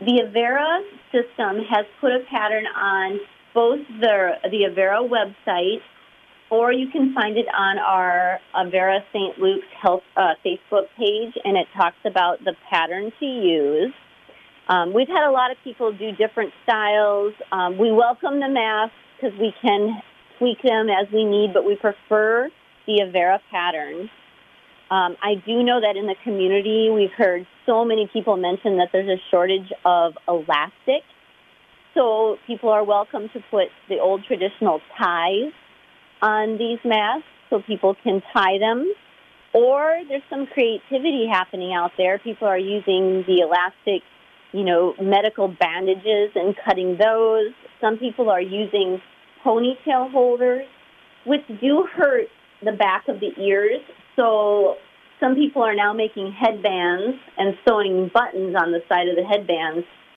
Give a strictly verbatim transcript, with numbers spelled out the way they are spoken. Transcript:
the Avera system has put a pattern on both the, the Avera website, or you can find it on our Avera Saint Luke's Health uh, Facebook page, and it talks about the pattern to use. Um, we've had a lot of people do different styles. Um, we welcome the masks because we can tweak them as we need, but we prefer the Avera pattern. Um, I do know that in the community, we've heard so many people mention that there's a shortage of elastic. So people are welcome to put the old traditional ties on these masks so people can tie them. Or there's some creativity happening out there. People are using the elastic, you know, medical bandages and cutting those. Some people are using ponytail holders, which do hurt the back of the ears. So some people are now making headbands and sewing buttons on the side of the headbands